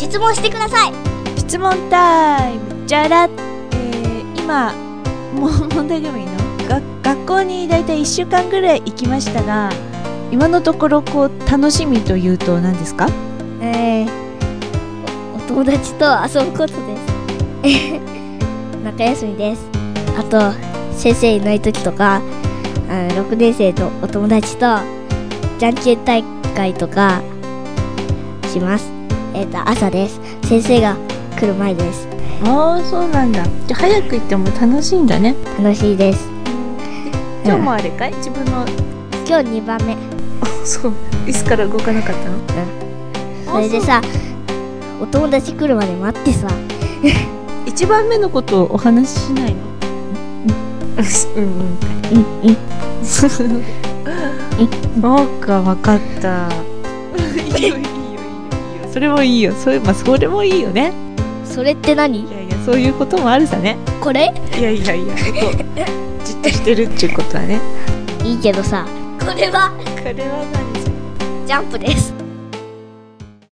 質問してください。 質問タイム。じゃら、今もう問題でもいいの？学校にだいたい1週間ぐらい行きましたが、今のところこう楽しみというと何ですか？ お友達と遊ぶことです。中休みです。あと先生いない時とか、6年生とお友達とじゃんけん大会とかします。朝です。先生が来る前です。 ああ、そうなんだ。じゃあ早く行っても楽しいんだね。 楽しいです。 今日もあれかい？自分の今日2番目。 そう、椅子から動かなかったの？ それでさ、お友達来るまで待ってさ。 1番目のことをお話ししないの？そうか、わかった。いいよ。それもいいよ。それもいいよね。 それって何？ いやいや、そういうこともあるさね。 これ？ いや、じっとしてるっていうことはね。 いいけどさ、これは何？ ジャンプです。